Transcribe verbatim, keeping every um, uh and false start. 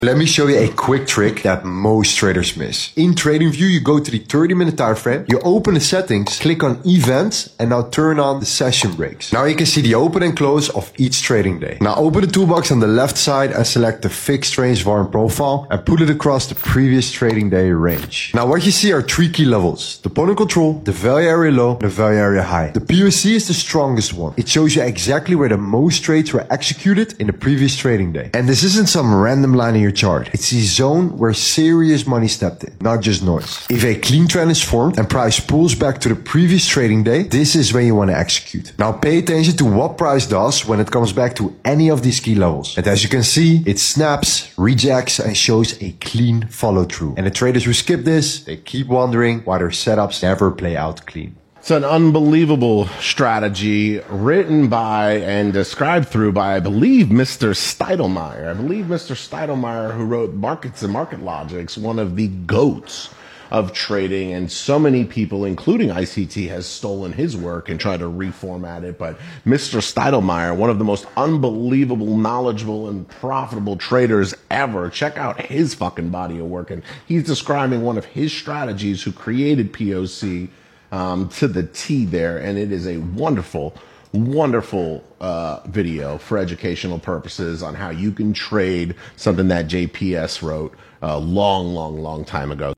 Let me show you a quick trick that most traders miss. In TradingView, you go to the thirty minute time frame, you open the settings, click on events, and now turn on the session breaks. Now you can see the open and close of each trading day. Now open the toolbox on the left side and select the fixed range V A R profile and put it across the previous trading day range. Now what you see are three key levels: the point of control, the value area low, and the value area high. The P O C is the strongest one. It shows you exactly where the most trades were executed in the previous trading day. And this isn't some random line in your chart. It's the zone where serious money stepped in, not just noise. If a clean trend is formed and price pulls back to the previous trading day, this is when you want to execute. Now pay attention to what price does when it comes back to any of these key levels. And as you can see, it snaps, rejects, and shows a clean follow through. And the traders who skip this, they keep wondering why their setups never play out clean. It's an unbelievable strategy written by and described through by, I believe, Mister Steidlmayer. I believe Mister Steidlmayer, who wrote Markets and Market Logics, one of the goats of trading, and so many people, including I C T, has stolen his work and tried to reformat it. But Mister Steidlmayer, one of the most unbelievable, knowledgeable, and profitable traders ever, check out his fucking body of work. And he's describing one of his strategies who created P O C Um, to the T there, and it is a wonderful, wonderful uh, video for educational purposes on how you can trade something that J P S wrote a long, long, long time ago.